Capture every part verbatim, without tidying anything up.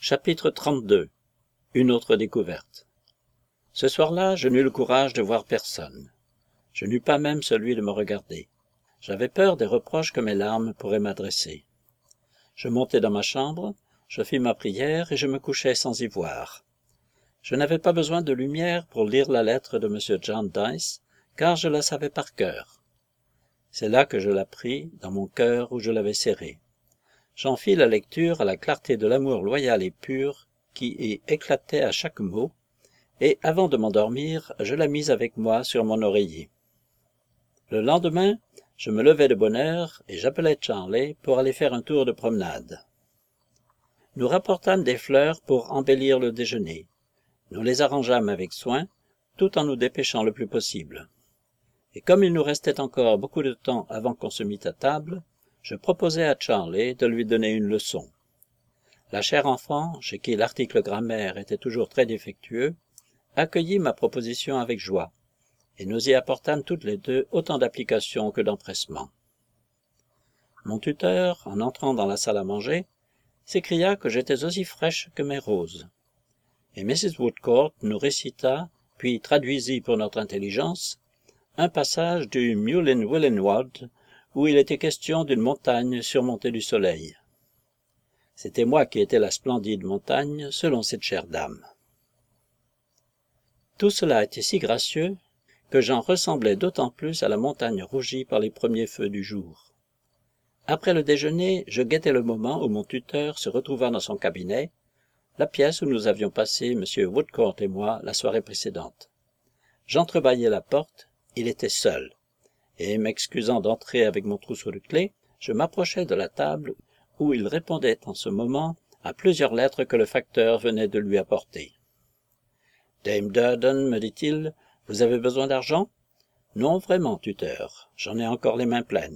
Chapitre trente-deux. Une autre découverte. Ce soir-là, je n'eus le courage de voir personne. Je n'eus pas même celui de me regarder. J'avais peur des reproches que mes larmes pourraient m'adresser. Je montai dans ma chambre, je fis ma prière et je me couchai sans y voir. Je n'avais pas besoin de lumière pour lire la lettre de M. Jarndyce, car je la savais par cœur. C'est là que je la pris, dans mon cœur où je l'avais serrée. J'en fis la lecture à la clarté de l'amour loyal et pur qui y éclatait à chaque mot, et avant de m'endormir, je la mis avec moi sur mon oreiller. Le lendemain, je me levai de bonne heure et j'appelai Charley pour aller faire un tour de promenade. Nous rapportâmes des fleurs pour embellir le déjeuner. Nous les arrangeâmes avec soin, tout en nous dépêchant le plus possible. Et comme il nous restait encore beaucoup de temps avant qu'on se mît à table, je proposai à Charley de lui donner une leçon. La chère enfant, chez qui l'article grammaire était toujours très défectueux, accueillit ma proposition avec joie, et nous y apportâmes toutes les deux autant d'application que d'empressement. Mon tuteur, en entrant dans la salle à manger, s'écria que j'étais aussi fraîche que mes roses. Et Missus Woodcourt nous récita, puis traduisit pour notre intelligence, un passage du Mullin Willenwodd, où il était question d'une montagne surmontée du soleil. C'était moi qui étais la splendide montagne, selon cette chère dame. Tout cela était si gracieux que j'en ressemblais d'autant plus à la montagne rougie par les premiers feux du jour. Après le déjeuner, je guettais le moment où mon tuteur se retrouva dans son cabinet, la pièce où nous avions passé, M. Woodcourt et moi, la soirée précédente. J'entrebâillai la porte, il était seul, et m'excusant d'entrer avec mon trousseau de clés, je m'approchai de la table où il répondait en ce moment à plusieurs lettres que le facteur venait de lui apporter. « Dame Durden, me dit-il, vous avez besoin d'argent ? » ?»« Non, vraiment, tuteur, j'en ai encore les mains pleines. »«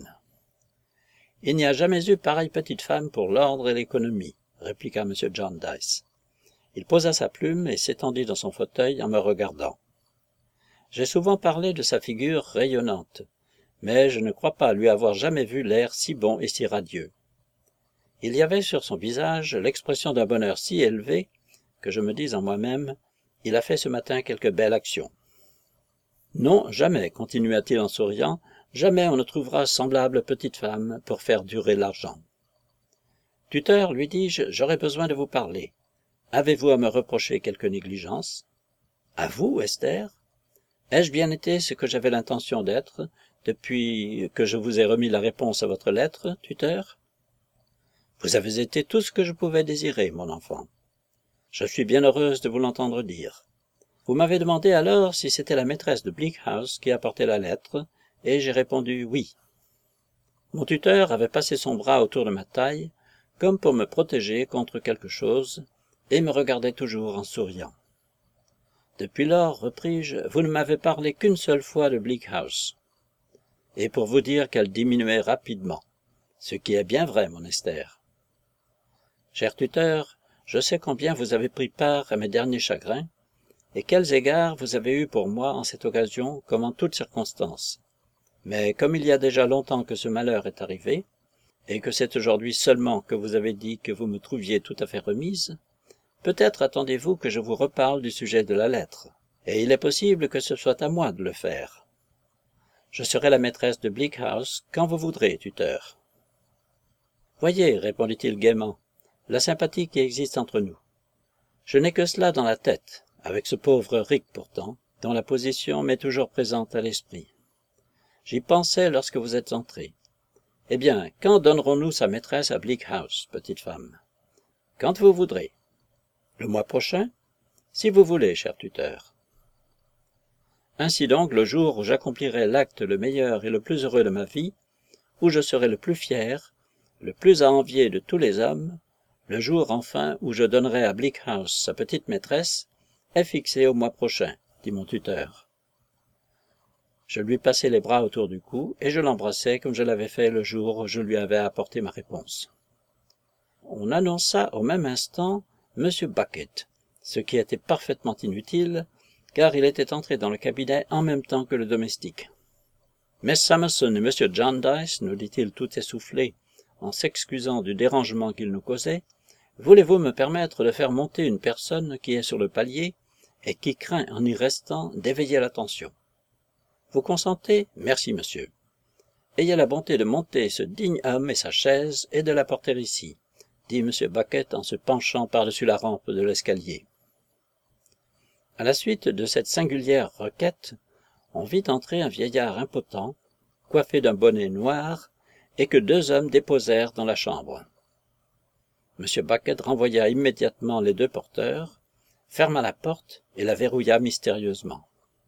Il n'y a jamais eu pareille petite femme pour l'ordre et l'économie, » répliqua M. Jarndyce. Il posa sa plume et s'étendit dans son fauteuil en me regardant. J'ai souvent parlé de sa figure rayonnante, mais je ne crois pas lui avoir jamais vu l'air si bon et si radieux. Il y avait sur son visage l'expression d'un bonheur si élevé que je me dis en moi-même, il a fait ce matin quelque belle action. Non, jamais, continua-t-il en souriant, jamais on ne trouvera semblable petite femme pour faire durer l'argent. Tuteur, lui dis-je, j'aurais besoin de vous parler. Avez-vous à me reprocher quelque négligence? À vous, Esther? Ai-je bien été ce que j'avais l'intention d'être, depuis que je vous ai remis la réponse à votre lettre, tuteur? Vous avez été tout ce que je pouvais désirer, mon enfant. Je suis bien heureuse de vous l'entendre dire. Vous m'avez demandé alors si c'était la maîtresse de Bleak House qui apportait la lettre, et j'ai répondu oui. Mon tuteur avait passé son bras autour de ma taille, comme pour me protéger contre quelque chose, et me regardait toujours en souriant. Depuis lors, repris-je, vous ne m'avez parlé qu'une seule fois de Bleak House, et pour vous dire qu'elle diminuait rapidement, ce qui est bien vrai, mon Esther. Cher tuteur, je sais combien vous avez pris part à mes derniers chagrins, et quels égards vous avez eus pour moi en cette occasion comme en toutes circonstances. Mais comme il y a déjà longtemps que ce malheur est arrivé, et que c'est aujourd'hui seulement que vous avez dit que vous me trouviez tout à fait remise, peut-être attendez-vous que je vous reparle du sujet de la lettre, et il est possible que ce soit à moi de le faire. Je serai la maîtresse de Bleak House quand vous voudrez, tuteur. Voyez, répondit-il gaiement, la sympathie qui existe entre nous. Je n'ai que cela dans la tête, avec ce pauvre Rick pourtant, dont la position m'est toujours présente à l'esprit. J'y pensais lorsque vous êtes entré. Eh bien, quand donnerons-nous sa maîtresse à Bleak House, petite femme? Quand vous voudrez. Le mois prochain? Si vous voulez, cher tuteur. Ainsi donc, le jour où j'accomplirai l'acte le meilleur et le plus heureux de ma vie, où je serai le plus fier, le plus à envier de tous les hommes, le jour enfin où je donnerai à Bleak House sa petite maîtresse, est fixé au mois prochain, dit mon tuteur. Je lui passai les bras autour du cou et je l'embrassai comme je l'avais fait le jour où je lui avais apporté ma réponse. On annonça au même instant M. Bucket, ce qui était parfaitement inutile, car il était entré dans le cabinet en même temps que le domestique. « Miss Summerson et M. Jarndyce, nous dit-il tout essoufflé, en s'excusant du dérangement qu'il nous causait, voulez-vous me permettre de faire monter une personne qui est sur le palier et qui craint, en y restant, d'éveiller l'attention? Vous consentez? Merci, monsieur. Ayez la bonté de monter ce digne homme et sa chaise et de la porter ici, dit M. Bucket en se penchant par-dessus la rampe de l'escalier. À la suite de cette singulière requête, on vit entrer un vieillard impotent, coiffé d'un bonnet noir, et que deux hommes déposèrent dans la chambre. M. Bucket renvoya immédiatement les deux porteurs, ferma la porte et la verrouilla mystérieusement.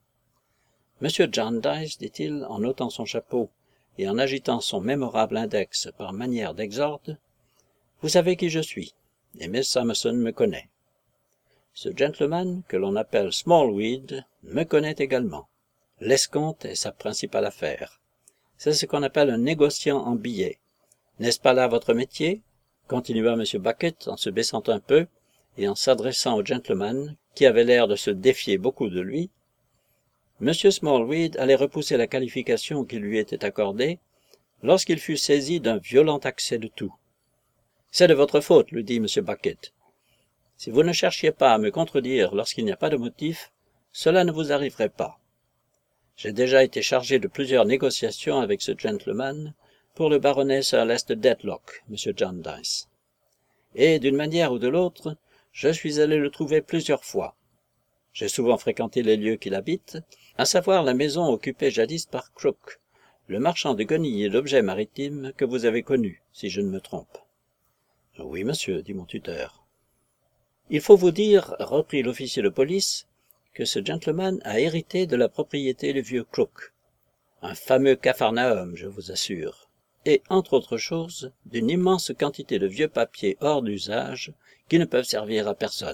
« Monsieur Jarndyce, dit-il en ôtant son chapeau et en agitant son mémorable index par manière d'exorde, vous savez qui je suis, et Miss Summerson me connaît. Ce gentleman, que l'on appelle Smallweed, me connaît également. L'escompte est sa principale affaire. C'est ce qu'on appelle un négociant en billets. N'est-ce pas là votre métier? Continua M. Bucket en se baissant un peu et en s'adressant au gentleman, qui avait l'air de se défier beaucoup de lui. M. Smallweed allait repousser la qualification qui lui était accordée, lorsqu'il fut saisi d'un violent accès de toux. « C'est de votre faute, lui dit M. Bucket. Si vous ne cherchiez pas à me contredire lorsqu'il n'y a pas de motif, cela ne vous arriverait pas. J'ai déjà été chargé de plusieurs négociations avec ce gentleman pour le baronnet Sir Lester Dedlock, M. Jarndyce. Et, d'une manière ou de l'autre, je suis allé le trouver plusieurs fois. J'ai souvent fréquenté les lieux qu'il habite, à savoir la maison occupée jadis par Crook, le marchand de guenilles et d'objets maritimes que vous avez connu, si je ne me trompe. « Oui, monsieur, dit mon tuteur. »« Il faut vous dire, reprit l'officier de police, que ce gentleman a hérité de la propriété du vieux Crook, un fameux Capharnaüm, je vous assure, et, entre autres choses, d'une immense quantité de vieux papiers hors d'usage qui ne peuvent servir à personne. »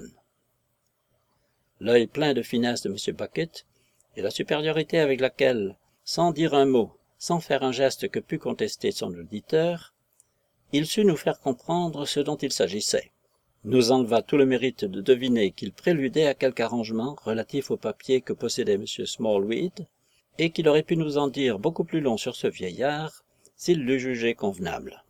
L'œil plein de finesse de M. Bucket, et la supériorité avec laquelle, sans dire un mot, sans faire un geste que pût contester son auditeur, il sut nous faire comprendre ce dont il s'agissait, nous enleva tout le mérite de deviner qu'il préludait à quelque arrangement relatif au papier que possédait M. Smallweed, et qu'il aurait pu nous en dire beaucoup plus long sur ce vieillard, s'il l'eût jugé convenable.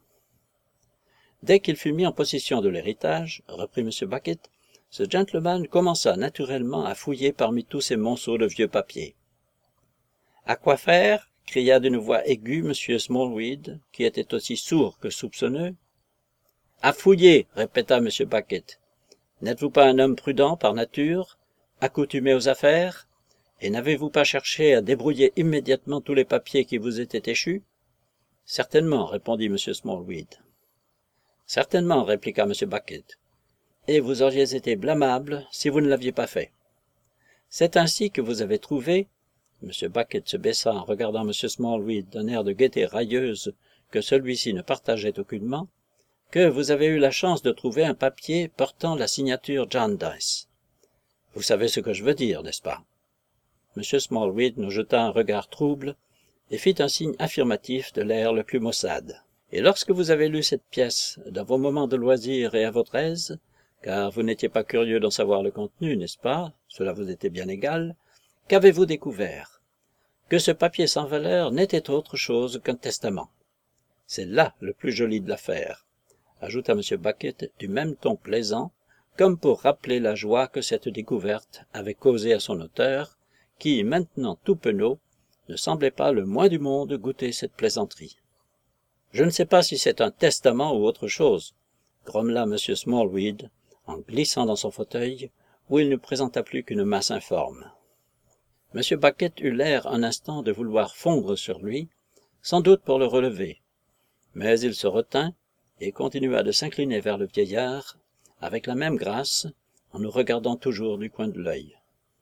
Dès qu'il fut mis en possession de l'héritage, reprit M. Bucket, ce gentleman commença naturellement à fouiller parmi tous ces monceaux de vieux papiers. « À quoi faire ?» cria d'une voix aiguë M. Smallweed, qui était aussi sourd que soupçonneux. « À fouiller !» répéta M. Bucket. « N'êtes-vous pas un homme prudent par nature, accoutumé aux affaires, et n'avez-vous pas cherché à débrouiller immédiatement tous les papiers qui vous étaient échus ?»« Certainement, répondit M. Smallweed. »« Certainement, répliqua M. Bucket. Et vous auriez été blâmable si vous ne l'aviez pas fait. C'est ainsi que vous avez trouvé, M. Bucket se baissa en regardant M. Smallweed d'un air de gaieté railleuse que celui-ci ne partageait aucunement, que vous avez eu la chance de trouver un papier portant la signature Jarndyce. Vous savez ce que je veux dire, n'est-ce pas? M. Smallweed nous jeta un regard trouble et fit un signe affirmatif de l'air le plus maussade. Et lorsque vous avez lu cette pièce dans vos moments de loisir et à votre aise, car vous n'étiez pas curieux d'en savoir le contenu, n'est-ce pas? Cela vous était bien égal. Qu'avez-vous découvert? Que ce papier sans valeur n'était autre chose qu'un testament. C'est là le plus joli de l'affaire, ajouta M. Bucket du même ton plaisant, comme pour rappeler la joie que cette découverte avait causée à son auteur, qui, maintenant tout penaud, ne semblait pas le moins du monde goûter cette plaisanterie. « Je ne sais pas si c'est un testament ou autre chose, » grommela M. Smallweed, en glissant dans son fauteuil, où il ne présenta plus qu'une masse informe. M. Bucket eut l'air un instant de vouloir fondre sur lui, sans doute pour le relever, mais il se retint et continua de s'incliner vers le vieillard, avec la même grâce, en nous regardant toujours du coin de l'œil.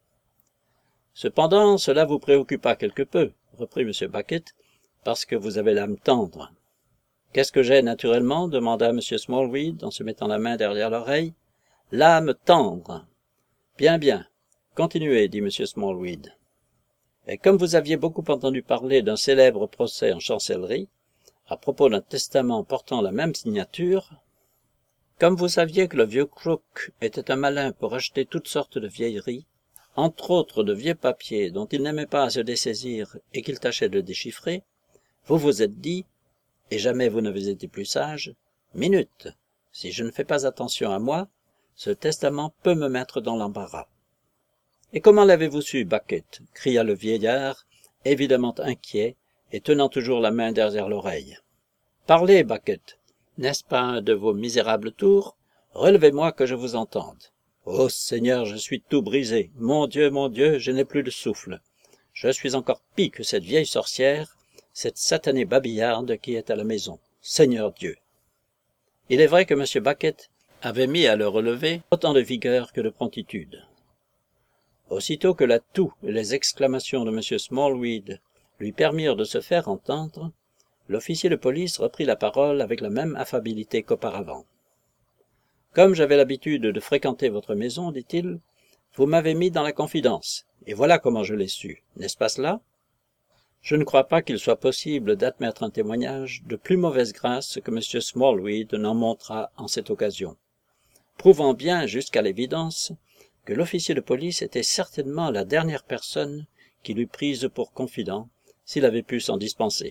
« Cependant, cela vous préoccupa quelque peu, » reprit M. Bucket, « parce que vous avez l'âme tendre. »« Qu'est-ce que j'ai, naturellement ?» demanda M. Smallweed, en se mettant la main derrière l'oreille. « L'âme tendre. »« Bien, bien. Continuez, dit M. Smallweed. »« Et comme vous aviez beaucoup entendu parler d'un célèbre procès en chancellerie, à propos d'un testament portant la même signature, comme vous saviez que le vieux Crook était un malin pour acheter toutes sortes de vieilleries, entre autres de vieux papiers dont il n'aimait pas à se dessaisir et qu'il tâchait de déchiffrer, vous vous êtes dit, et jamais vous n'avez été plus sage, « Minute, si je ne fais pas attention à moi, ce testament peut me mettre dans l'embarras. » « Et comment l'avez-vous su, Bucket » cria le vieillard, évidemment inquiet et tenant toujours la main derrière l'oreille. « Parlez, Bucket. N'est-ce pas un de vos misérables tours? Relevez-moi que je vous entende. Oh Seigneur, je suis tout brisé. Mon Dieu, mon Dieu, je n'ai plus de souffle. Je suis encore pis que cette vieille sorcière, cette satanée babillarde qui est à la maison. Seigneur Dieu. » Il est vrai que M. Bucket avait mis à le relever autant de vigueur que de promptitude. Aussitôt que la toux et les exclamations de M. Smallweed lui permirent de se faire entendre, l'officier de police reprit la parole avec la même affabilité qu'auparavant. « Comme j'avais l'habitude de fréquenter votre maison, dit-il, vous m'avez mis dans la confidence, et voilà comment je l'ai su, n'est-ce pas cela? Je ne crois pas qu'il soit possible d'admettre un témoignage de plus mauvaise grâce que M. Smallweed n'en montra en cette occasion, prouvant bien jusqu'à l'évidence que l'officier de police était certainement la dernière personne qu'il eût prise pour confident, s'il avait pu s'en dispenser.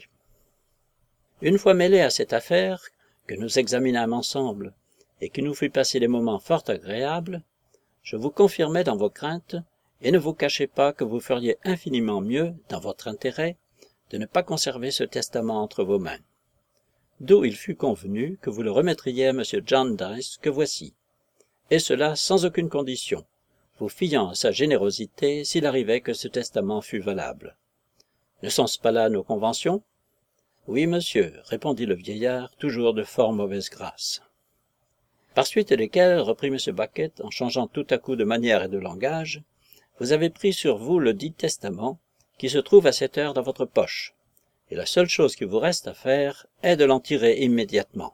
Une fois mêlé à cette affaire, que nous examinâmes ensemble, et qui nous fit passer des moments fort agréables, je vous confirmai dans vos craintes, et ne vous cachez pas que vous feriez infiniment mieux, dans votre intérêt, de ne pas conserver ce testament entre vos mains. D'où il fut convenu que vous le remettriez à M. Jarndyce que voici, et cela sans aucune condition, vous fiant à sa générosité s'il arrivait que ce testament fût valable. Ne sont-ce pas là nos conventions? Oui, monsieur, répondit le vieillard, toujours de fort mauvaise grâce. Par suite desquelles, reprit M. Bucket, en changeant tout à coup de manière et de langage, vous avez pris sur vous le dit testament, qui se trouve à cette heure dans votre poche, et la seule chose qui vous reste à faire est de l'en tirer immédiatement.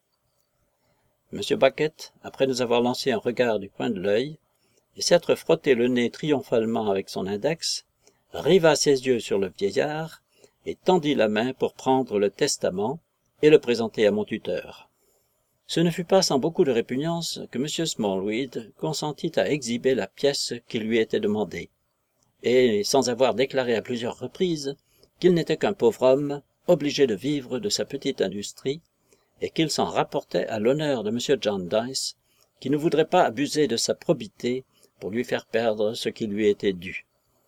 M. Bucket, après nous avoir lancé un regard du coin de l'œil, et s'être frotté le nez triomphalement avec son index, riva ses yeux sur le vieillard et tendit la main pour prendre le testament et le présenter à mon tuteur. Ce ne fut pas sans beaucoup de répugnance que M. Smallweed consentit à exhiber la pièce qui lui était demandée, et sans avoir déclaré à plusieurs reprises qu'il n'était qu'un pauvre homme obligé de vivre de sa petite industrie, et qu'il s'en rapportait à l'honneur de M. Jarndyce, qui ne voudrait pas abuser de sa probité pour lui faire perdre ce qui lui était dû.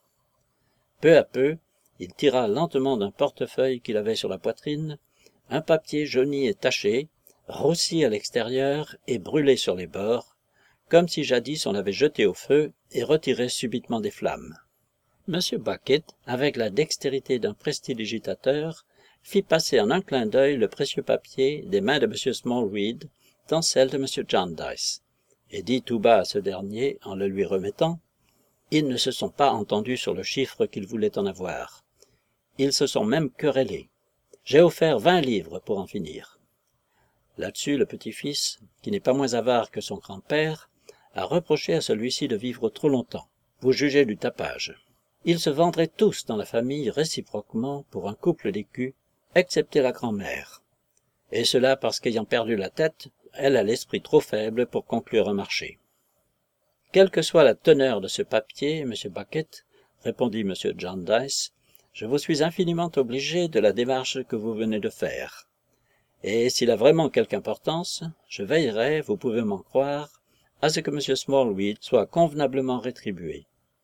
Peu à peu, il tira lentement d'un portefeuille qu'il avait sur la poitrine un papier jauni et taché, roussi à l'extérieur et brûlé sur les bords, comme si jadis on l'avait jeté au feu et retiré subitement des flammes. M. Bucket, avec la dextérité d'un prestidigitateur, fit passer en un clin d'œil le précieux papier des mains de M. Smallweed dans celles de M. Jarndyce, et dit tout bas à ce dernier, en le lui remettant, « Ils ne se sont pas entendus sur le chiffre qu'ils voulaient en avoir. Ils se sont même querellés. J'ai offert vingt livres pour en finir. » Là-dessus, le petit-fils, qui n'est pas moins avare que son grand-père, a reproché à celui-ci de vivre trop longtemps. Vous jugez du tapage. Ils se vendraient tous dans la famille réciproquement pour un couple d'écus, excepté la grand-mère. Et cela parce qu'ayant perdu la tête, elle a l'esprit trop faible pour conclure un marché. Quelle que soit la teneur de ce papier, M. Bucket, répondit M. Jarndyce, je vous suis infiniment obligé de la démarche que vous venez de faire. Et s'il a vraiment quelque importance, je veillerai, vous pouvez m'en croire, à ce que M. Smallweed soit convenablement rétribué.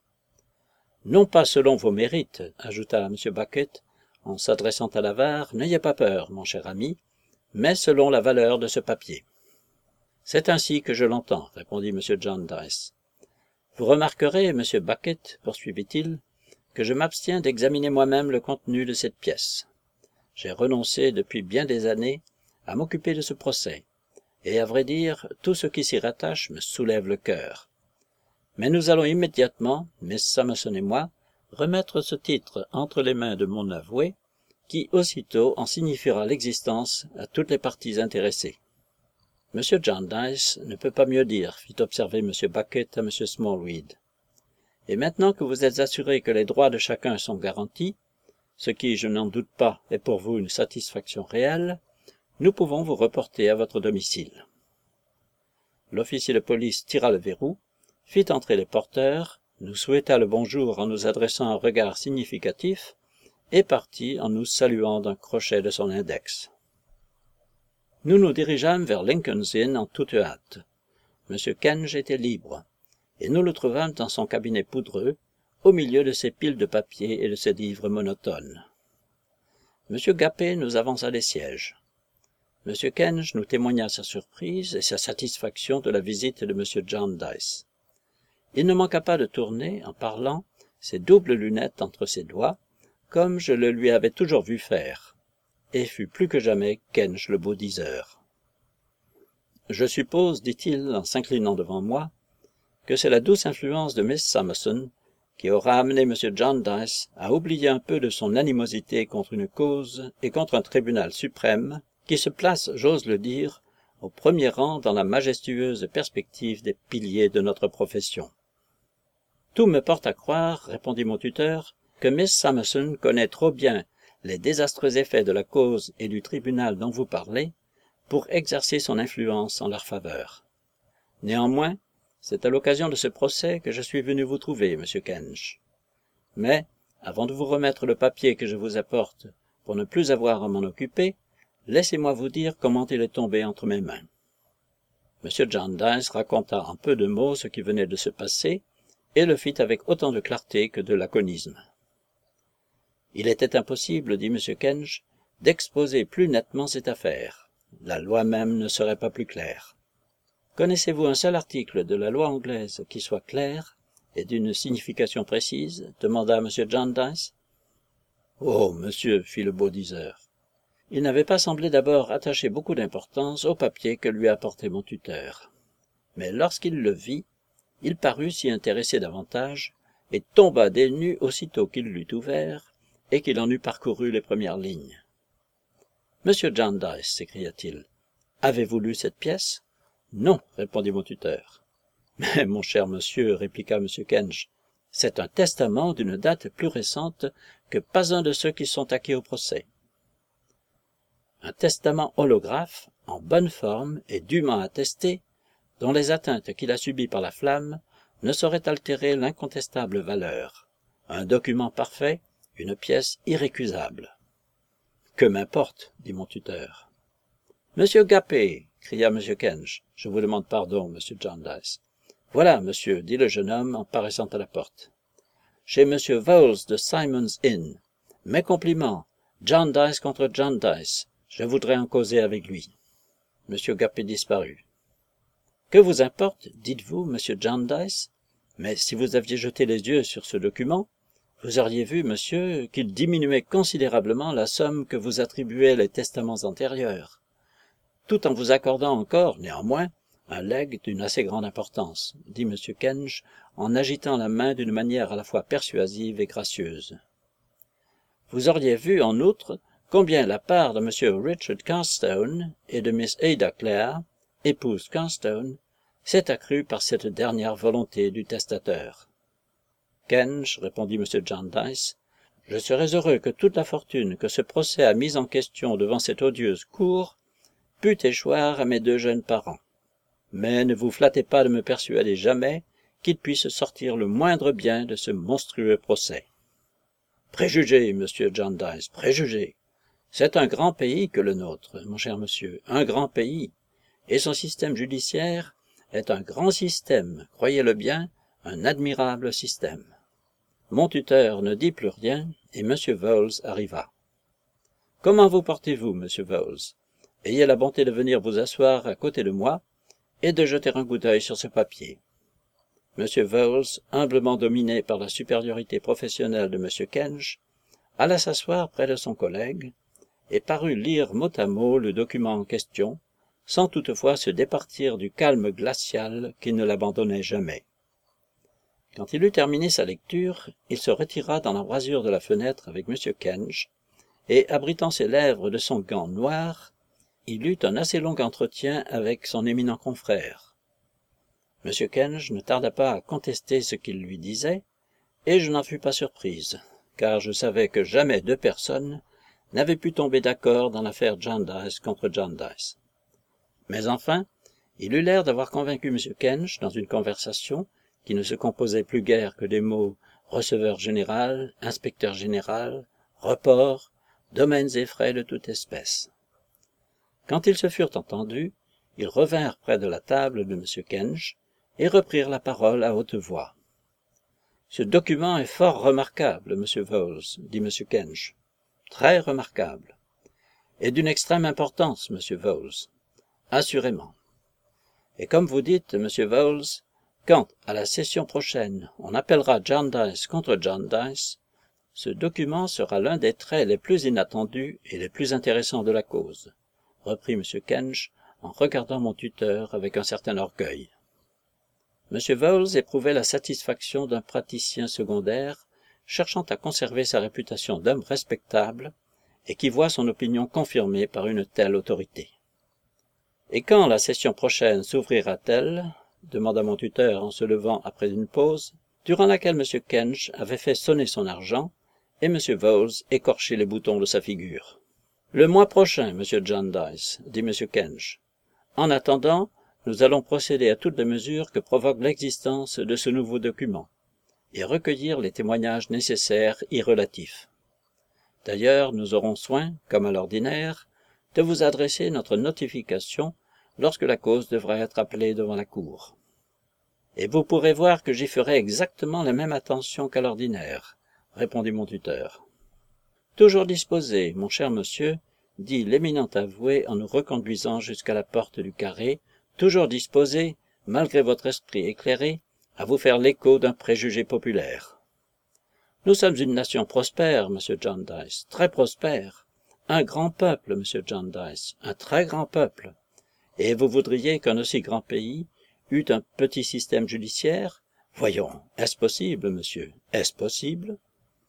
Non pas selon vos mérites, ajouta M. Bucket, en s'adressant à l'avare, n'ayez pas peur, mon cher ami, mais selon la valeur de ce papier. C'est ainsi que je l'entends, répondit M. Jarndyce. Vous remarquerez, M. Bucket, poursuivit-il, que je m'abstiens d'examiner moi-même le contenu de cette pièce. J'ai renoncé depuis bien des années à m'occuper de ce procès, et à vrai dire, tout ce qui s'y rattache me soulève le cœur. Mais nous allons immédiatement, Miss Summerson et moi, remettre ce titre entre les mains de mon avoué, qui aussitôt en signifiera l'existence à toutes les parties intéressées. M. Jarndyce ne peut pas mieux dire, fit observer M. Bucket à M. Smallweed. Et maintenant que vous êtes assuré que les droits de chacun sont garantis, ce qui, je n'en doute pas, est pour vous une satisfaction réelle, nous pouvons vous reporter à votre domicile. L'officier de police tira le verrou, fit entrer les porteurs, nous souhaita le bonjour en nous adressant un regard significatif, et partit en nous saluant d'un crochet de son index. Nous nous dirigeâmes vers Lincoln's Inn en toute hâte. M. Kenge était libre, et nous le trouvâmes dans son cabinet poudreux, au milieu de ses piles de papier et de ses livres monotones. M. Gappé nous avança les sièges. M. Kenge nous témoigna sa surprise et sa satisfaction de la visite de M. Jarndyce. Il ne manqua pas de tourner, en parlant, ses doubles lunettes entre ses doigts, comme je le lui avais toujours vu faire, et fut plus que jamais Kenge le beau diseur. « Je suppose, dit-il en s'inclinant devant moi, que c'est la douce influence de Miss Summerson qui aura amené M. Jarndyce à oublier un peu de son animosité contre une cause et contre un tribunal suprême qui se place, j'ose le dire, au premier rang dans la majestueuse perspective des piliers de notre profession. »« Tout me porte à croire, répondit mon tuteur, que Miss Summerson connaît trop bien les désastreux effets de la cause et du tribunal dont vous parlez pour exercer son influence en leur faveur. Néanmoins, c'est à l'occasion de ce procès que je suis venu vous trouver, Monsieur Kenge. Mais, avant de vous remettre le papier que je vous apporte pour ne plus avoir à m'en occuper, laissez-moi vous dire comment il est tombé entre mes mains. » M. Jarndyce raconta en peu de mots ce qui venait de se passer, et le fit avec autant de clarté que de laconisme. Il était impossible, dit M. Kenge, d'exposer plus nettement cette affaire. La loi même ne serait pas plus claire. Connaissez-vous un seul article de la loi anglaise qui soit clair et d'une signification précise demanda M. Jarndyce. « Oh, monsieur, fit le beau diseur. » Il n'avait pas semblé d'abord attacher beaucoup d'importance au papier que lui apportait mon tuteur. Mais lorsqu'il le vit, il parut s'y intéresser davantage et tomba des nues aussitôt qu'il l'eut ouvert et qu'il en eut parcouru les premières lignes. « Monsieur Jarndyce, s'écria-t-il, avez-vous lu cette pièce? »« Non, répondit mon tuteur. »« Mais, mon cher monsieur, répliqua M. Kenge, c'est un testament d'une date plus récente que pas un de ceux qui sont acquis au procès. Un testament holographe, en bonne forme et dûment attesté, dont les atteintes qu'il a subies par la flamme ne sauraient altérer l'incontestable valeur. Un document parfait, une pièce irrécusable. »« Que m'importe, dit mon tuteur. »« Monsieur Gappé, cria M. Kenge, je vous demande pardon, Monsieur Jarndyce. Voilà, monsieur, dit le jeune homme en paraissant à la porte. Chez Monsieur Vowles de Simon's Inn. Mes compliments. Jarndyce contre Jarndyce. Je voudrais en causer avec lui. Monsieur Gappé disparut. Que vous importe, dites-vous, Monsieur Jarndyce? Mais si vous aviez jeté les yeux sur ce document, vous auriez vu, monsieur, qu'il diminuait considérablement la somme que vous attribuaient les testaments antérieurs, tout en vous accordant encore, néanmoins, un legs d'une assez grande importance, dit M. Kenge, en agitant la main d'une manière à la fois persuasive et gracieuse. Vous auriez vu, en outre, combien la part de M. Richard Carstone et de Miss Ada Clare, épouse Carstone, s'est accrue par cette dernière volonté du testateur. Kenge, répondit M. Jarndyce, je serais heureux que toute la fortune que ce procès a mise en question devant cette odieuse cour pût échoir à mes deux jeunes parents. Mais ne vous flattez pas de me persuader jamais qu'il puisse sortir le moindre bien de ce monstrueux procès. Préjugés, monsieur Jarndyce, préjugés. C'est un grand pays que le nôtre, mon cher monsieur, un grand pays, et son système judiciaire est un grand système, croyez-le bien, un admirable système. Mon tuteur ne dit plus rien, et M. Vowles arriva. « Comment vous portez-vous, M. Vowles? Ayez la bonté de venir vous asseoir à côté de moi et de jeter un coup d'œil sur ce papier. » M. Vowles, humblement dominé par la supériorité professionnelle de M. Kenge, alla s'asseoir près de son collègue et parut lire mot à mot le document en question, sans toutefois se départir du calme glacial qui ne l'abandonnait jamais. Quand il eut terminé sa lecture, il se retira dans l'embrasure de la fenêtre avec M. Kenge, et, abritant ses lèvres de son gant noir, il eut un assez long entretien avec son éminent confrère. M. Kenge ne tarda pas à contester ce qu'il lui disait, et je n'en fus pas surprise, car je savais que jamais deux personnes n'avaient pu tomber d'accord dans l'affaire Jarndyce contre Jarndyce. Mais enfin, il eut l'air d'avoir convaincu M. Kenge dans une conversation qui ne se composait plus guère que des mots « receveur général »,« inspecteur général »,« report », domaines et frais de toute espèce. Quand ils se furent entendus, ils revinrent près de la table de M. Kench et reprirent la parole à haute voix. « Ce document est fort remarquable, M. Vowles, dit M. Kench. Très remarquable. Et d'une extrême importance, M. Vowles. Assurément. Et comme vous dites, M. Vowles, quand, à la session prochaine, on appellera Jarndyce contre Jarndyce, ce document sera l'un des traits les plus inattendus et les plus intéressants de la cause, reprit M. Kench en regardant mon tuteur avec un certain orgueil. M. Vowles éprouvait la satisfaction d'un praticien secondaire cherchant à conserver sa réputation d'homme respectable et qui voit son opinion confirmée par une telle autorité. « Et quand la session prochaine s'ouvrira-t-elle » demanda mon tuteur en se levant après une pause, durant laquelle M. Kench avait fait sonner son argent et M. Vowles écorché les boutons de sa figure. « Le mois prochain, M. Jarndyce, dit M. Kench. En attendant, nous allons procéder à toutes les mesures que provoque l'existence de ce nouveau document, et recueillir les témoignages nécessaires y relatifs. D'ailleurs, nous aurons soin, comme à l'ordinaire, de vous adresser notre notification lorsque la cause devra être appelée devant la cour. Et vous pourrez voir que j'y ferai exactement la même attention qu'à l'ordinaire, répondit mon tuteur. Toujours disposé, mon cher monsieur, dit l'éminent avoué en nous reconduisant jusqu'à la porte du carré, toujours disposé, malgré votre esprit éclairé, à vous faire l'écho d'un préjugé populaire. Nous sommes une nation prospère, monsieur Jarndyce, très prospère. Un grand peuple, monsieur Jarndyce, un très grand peuple. Et vous voudriez qu'un aussi grand pays eût un petit système judiciaire? Voyons, est-ce possible, monsieur? Est-ce possible?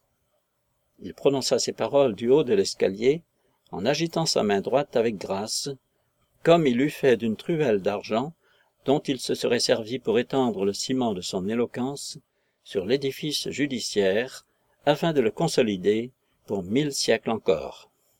Il prononça ces paroles du haut de l'escalier, en agitant sa main droite avec grâce, comme il eût fait d'une truelle d'argent, dont il se serait servi pour étendre le ciment de son éloquence sur l'édifice judiciaire, afin de le consolider pour mille siècles encore.